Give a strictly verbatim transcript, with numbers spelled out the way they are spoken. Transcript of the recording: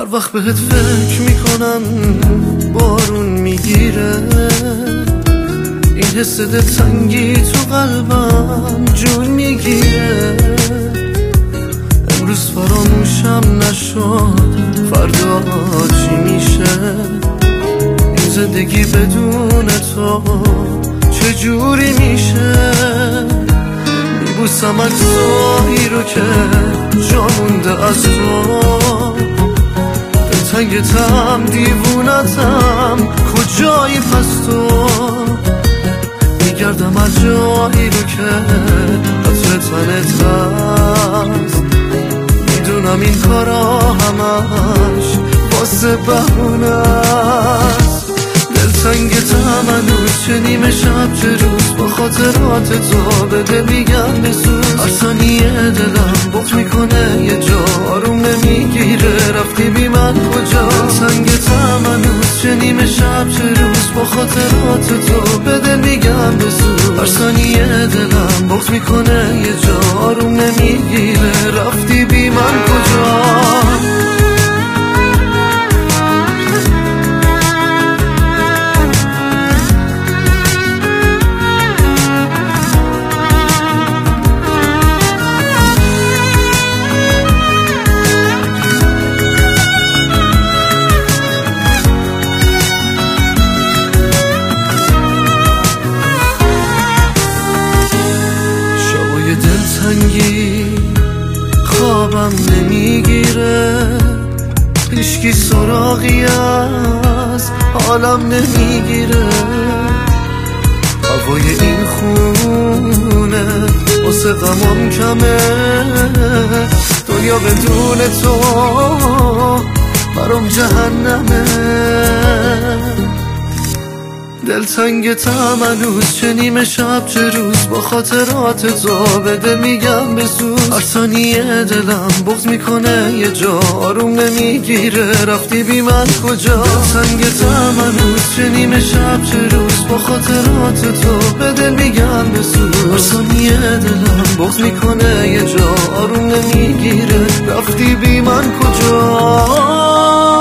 هر وقت بهت فکر میکنم بارون میگیره، این حس دلتنگی تو قلبم جون میگیره. امروز فراموشم نشد فردا چی میشه، این زندگی بدون تو چجوری میشه. میبوسم عکسایی رو که جا مونده از تو، دلتنگتم دیوونتم کجایی پس تو. میگردم از جایی رو که عطر تنت هست، میدونم این کارا همش واسه بهونه است. دلتنگتم هنوز چه نیمه شب چه روز، با خاطرات تو به دل میگم بسوز. هر ثانیه دلم بغض میکنه یه جا، آروم نمیگیره رفتی بی من کجا. دلتنگتم هنوز چه نیمه شب چه روز، با خاطرات تو به دل میگم بسوز. هر ثانیه دلم بغض میکنه یه جا، آروم نمیگیره رفتی بی من کجا. دلتنگی خوابم نمیگیره، هیچکی سراغی از حالم نمیگیره. هوای این خونه واسه غمام کمه، دنیا بدون تو برام جهنمه. دلتنگتم هنوز چه نیمه شب چه روز، با خاطرات تو به دل میگم بسوز. هر ثانیه دلم بغض میکنه یه جا، آروم نمیگیره رفتی بی من کجا. دلتنگتم هنوز چه نیمه شب چه روز، با خاطرات تو به دل میگم بسوز. هر ثانیه دلم بغض میکنه یه جا، آروم نمیگیره رفتی بی من کجا.